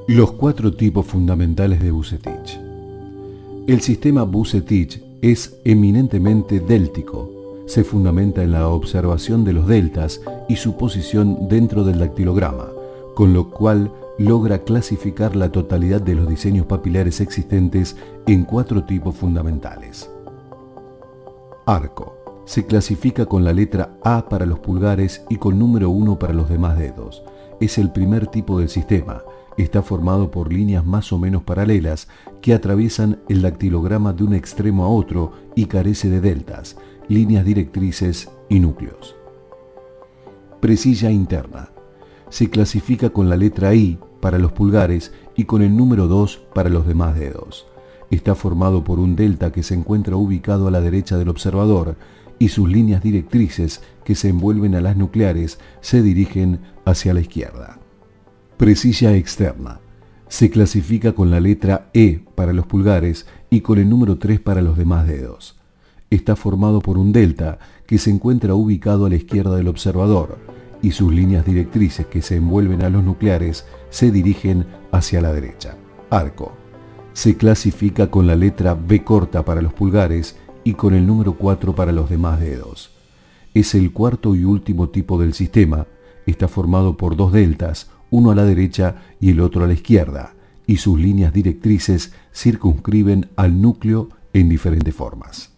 Los cuatro tipos fundamentales de Vucetich. El sistema Vucetich es eminentemente déltico. Se fundamenta en la observación de los deltas y su posición dentro del dactilograma, con lo cual logra clasificar la totalidad de los diseños papilares existentes en cuatro tipos fundamentales. Arco. Se clasifica con la letra A para los pulgares y con número 1 para los demás dedos. Es el primer tipo del sistema. Está formado por líneas más o menos paralelas que atraviesan el dactilograma de un extremo a otro y carece de deltas, líneas directrices y núcleos. Presilla interna. Se clasifica con la letra I para los pulgares y con el número 2 para los demás dedos. Está formado por un delta que se encuentra ubicado a la derecha del observador y sus líneas directrices que se envuelven a las nucleares se dirigen hacia la izquierda. Presilla externa. Se clasifica con la letra E para los pulgares y con el número 3 para los demás dedos. Está formado por un delta que se encuentra ubicado a la izquierda del observador y sus líneas directrices que se envuelven a los nucleares se dirigen hacia la derecha. Arco. Se clasifica con la letra B corta para los pulgares y con el número 4 para los demás dedos. Es el cuarto y último tipo del sistema. Está formado por dos deltas, uno a la derecha y el otro a la izquierda, y sus líneas directrices circunscriben al núcleo en diferentes formas.